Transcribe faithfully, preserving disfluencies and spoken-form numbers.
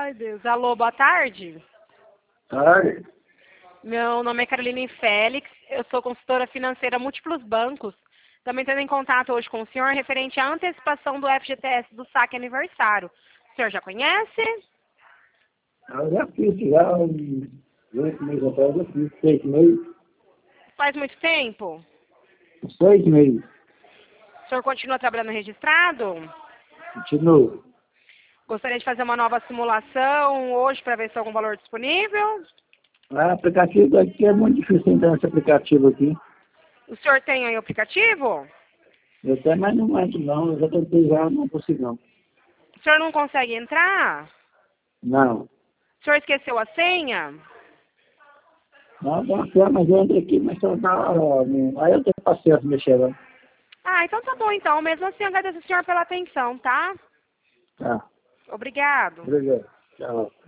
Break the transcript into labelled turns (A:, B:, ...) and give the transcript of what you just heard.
A: Ai, Deus. Alô, boa tarde.
B: Tarde.
A: Meu nome é Caroline Félix, eu sou consultora financeira Múltiplos Bancos. Também tendo em contato hoje com o senhor referente à antecipação do F G T S do saque aniversário. O senhor já conhece?
B: Eu já fiz, já uns oito meses atrás, eu fiz seis meses.
A: Faz muito tempo?
B: Seis meses.
A: O senhor continua trabalhando registrado?
B: Continuo.
A: Gostaria de fazer uma nova simulação hoje para ver se tem algum valor disponível?
B: Ah, aplicativo aqui é muito difícil entrar nesse aplicativo aqui.
A: O senhor tem aí o aplicativo?
B: Eu tenho, mas não entro não, eu já tentei já, não consigo não.
A: O senhor não consegue entrar?
B: Não.
A: O senhor esqueceu a senha?
B: Não, dá fé, mas eu entro aqui, mas só dá, ó, não- aí eu tenho paciência de mexer lá.
A: Ah, então tá bom então. Mesmo assim, agradeço o senhor pela atenção, tá?
B: Tá,
A: Obrigado.
B: obrigado. Tchau.